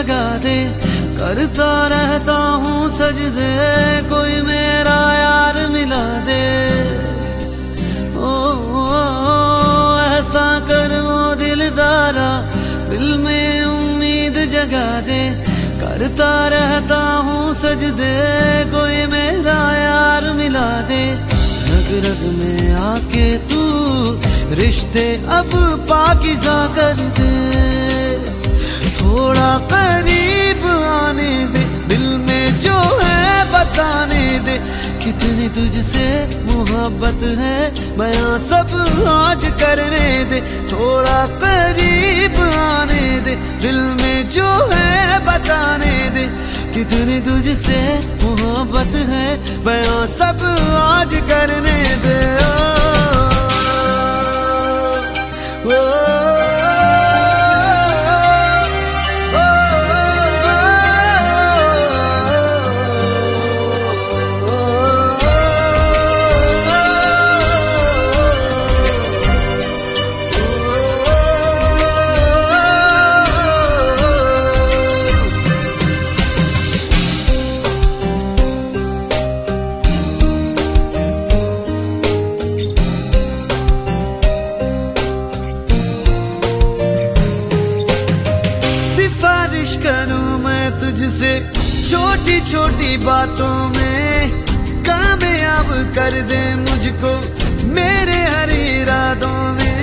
जगा दे। करता रहता हूँ सजदे, कोई मेरा यार मिला दे। ओ ऐसा कर वो दिलदारा, दिल में उम्मीद जगा दे। करता रहता हूँ सजदे, कोई मेरा यार मिला दे। रग रग में आके तू रिश्ते अब पाकीज़ा कर दे। थोड़ा करीब आने दे, दिल में जो है बताने दे। कितनी तुझसे मोहब्बत है बयां सब आज करने दे। थोड़ा करीब आने दे, दिल में जो है बताने दे। कितनी तुझसे मोहब्बत है बयां सब आज करने दे। सिफारिश करूं मैं तुझसे छोटी छोटी बातों में, कामयाब कर दे मुझको मेरे हर इरादों में।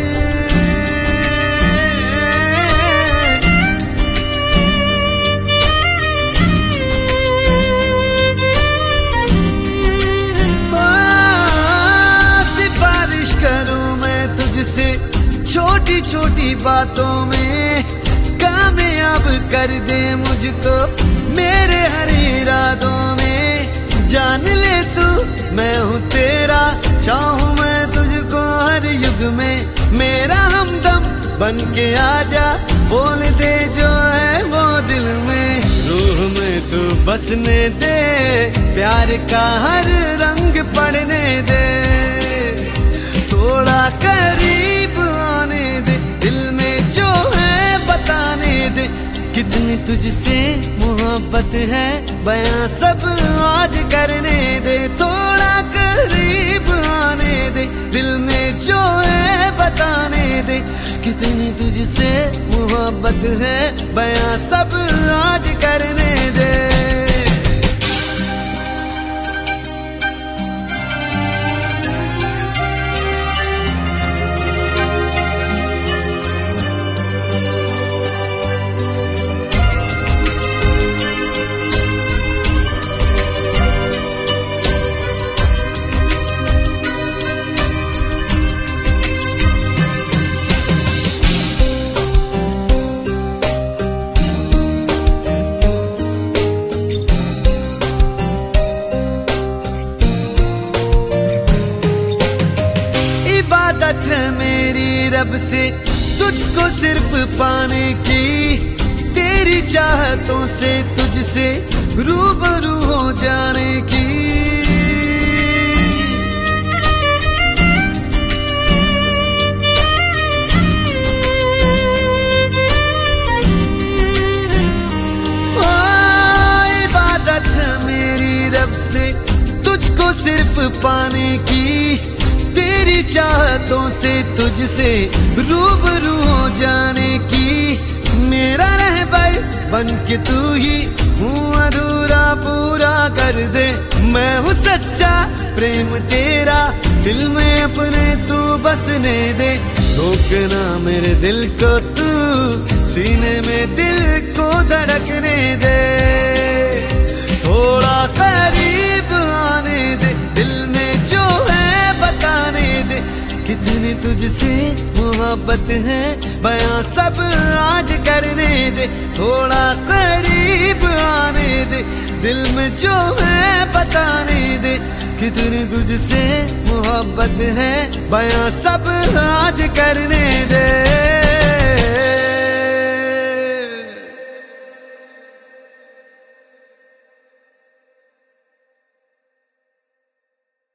सिफारिश करूं मैं तुझसे छोटी छोटी बातों में, कामयाब कर दे मुझको मेरे हर इरादों में। जान ले तू मैं हूँ तेरा, चाहूँ मैं तुझको हर युग में। मेरा हमदम बन के आजा, बोल दे जो है वो दिल में। रूह में तू बसने दे, प्यार का हर रंग पड़ने दे। थोड़ा करीब आने दे, दिल में जो है बताने दे। कितनी तुझसे मोहब्बत है बयां सब आज करने दे। थोड़ा करीब आने दे, दिल में जो है बताने दे। कितनी तुझसे मोहब्बत है बयां सब आज करने दे। इबादत है मेरी रब से तुझको सिर्फ पाने की, तेरी चाहतों से तुझसे रूबरू हो जाने की। इबादत है मेरी रब से तुझको सिर्फ पाने की, तेरी चाहतों से तुझसे रूबरू हो जाने की। मेरा रहबर बन के तू ही हूँ अधूरा पूरा कर दे। मैं हूँ सच्चा प्रेम तेरा, दिल में अपने तू बसने दे। रोकना मेरे दिल को तू, सीने में दिल को धड़कने दे। थोड़ा करीब आने दे, दिल में जो है बताने दे। कितनी तुझसे मोहब्बत है बयां सब आज करने दे। थोड़ा करीब आने दे, दिल में जो है बताने दे। कितनी तुझसे मोहब्बत है बयां सब आज करने